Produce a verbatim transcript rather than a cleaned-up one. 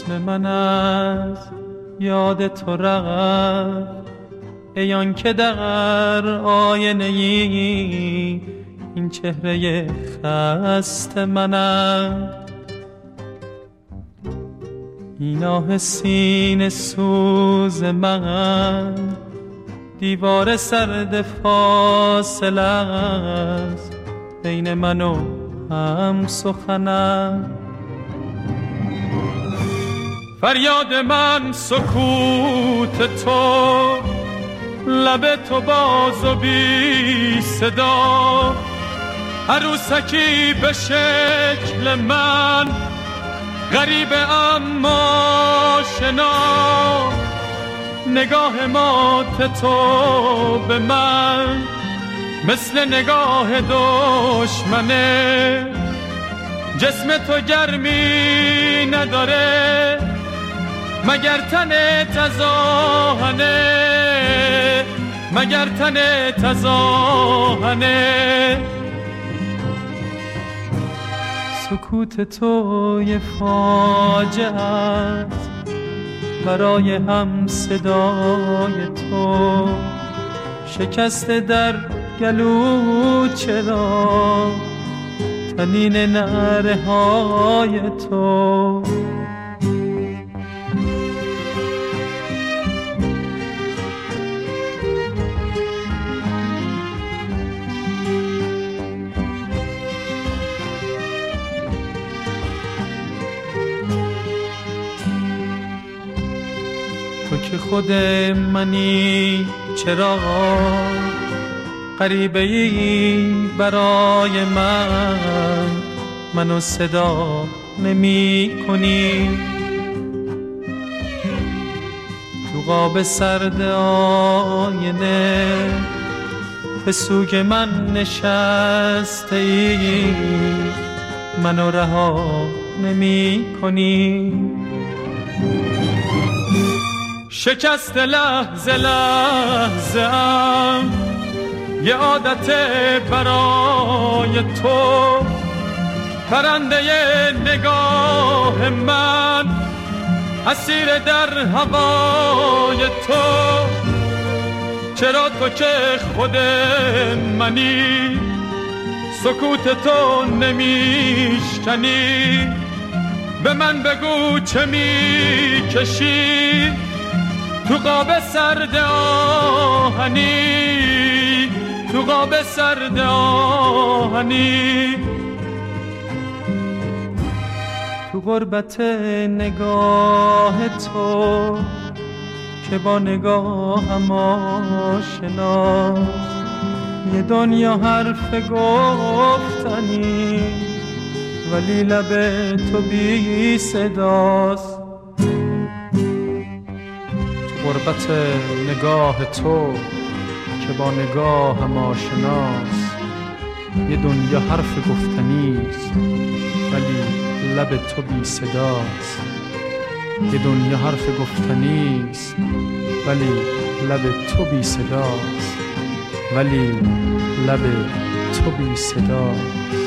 جسم من از یاد تو رفت، ای آن که در آینه ای این چهره خسته منم. این آه سینه سوز من دیوار سرد فاصله است بین من و هم سخنم. فریاد من سکوت تو، لب تو باز و بی صدا، عروسکی به شکل من، غریب اما آشنا. نگاه مات تو به من مثل نگاه دشمنه. جسم تو گرمی نداره مگر تنت از آهنه، مگر تنت از آهنه. سکوت تو یه فاجعه است برای هم صدای تو. شکست در گلو چرا تنین نعره های تو. تو که خود منی چرا غریبه ای برای من، منو صدا نمی کنی. تو قاب سرد آینه به سوگ من نشسته ای، منو رها نمی کنی. شکست لحظه لحظه ام یه عادت برای تو. پرنده نگاه من اسیر در هوای تو. چرا تو که خود منی سکوت تو نمیشکنی؟ به من بگو چه میکشی تو قاب سرد آهنی، تو قاب سرد آهنی. تو غربت نگاه تو که با نگاهم آشناست، یه دنیا حرف گفتنی ولی لب تو بی صداست. غربت نگاه تو که با نگاهم آشناست، یه دنیا حرف گفتنیست ولی لب تو بی صداست. یه دنیا حرف گفتنیست ولی لب تو بی صداست، ولی لب تو بی صداست.